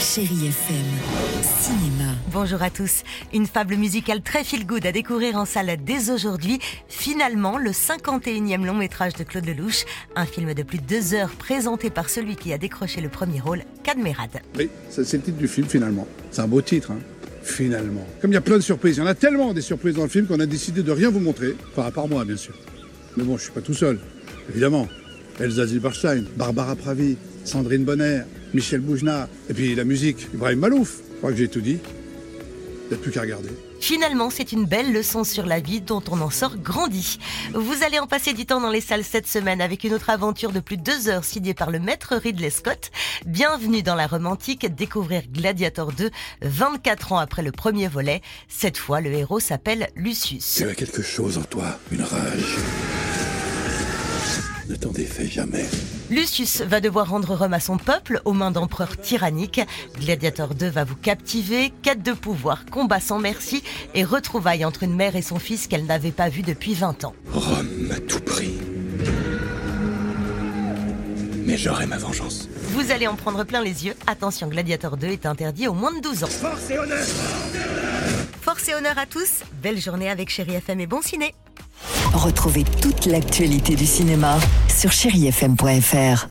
Chérie FM, cinéma. Bonjour à tous. Une fable musicale très feel-good à découvrir en salle dès aujourd'hui. Finalement, le 51e long métrage de Claude Lelouch. Un film de plus de 2 heures présenté par celui qui a décroché le premier rôle, Cadmerade. Oui, c'est le titre du film finalement. C'est un beau titre, hein. Finalement. Comme il y a plein de surprises, il y en a tellement des surprises dans le film qu'on a décidé de rien vous montrer. Enfin, à part moi, bien sûr. Mais bon, je suis pas tout seul, évidemment. Elsa Zilberstein, Barbara Pravi, Sandrine Bonner, Michel Boujna, et puis la musique, Ibrahim Malouf. Je crois que j'ai tout dit. Il n'y a plus qu'à regarder. Finalement, c'est une belle leçon sur la vie dont on en sort grandi. Vous allez en passer du temps dans les salles cette semaine avec une autre aventure de plus de 2 heures signée par le maître Ridley Scott. Bienvenue dans la romantique, découvrir Gladiator 2, 24 ans après le premier volet. Cette fois, le héros s'appelle Lucius. Tu as quelque chose en toi, une rage. Ne t'en défais jamais. Lucius va devoir rendre Rome à son peuple aux mains d'empereurs tyranniques. Gladiator 2 va vous captiver, quête de pouvoir, combat sans merci et retrouvailles entre une mère et son fils qu'elle n'avait pas vu depuis 20 ans. Rome à tout prix. Mais j'aurai ma vengeance. Vous allez en prendre plein les yeux. Attention, Gladiator 2 est interdit aux moins de 12 ans. Force et honneur! Force et honneur à tous. Belle journée avec Chérie FM et bon ciné. Retrouvez toute l'actualité du cinéma sur chérifm.fr.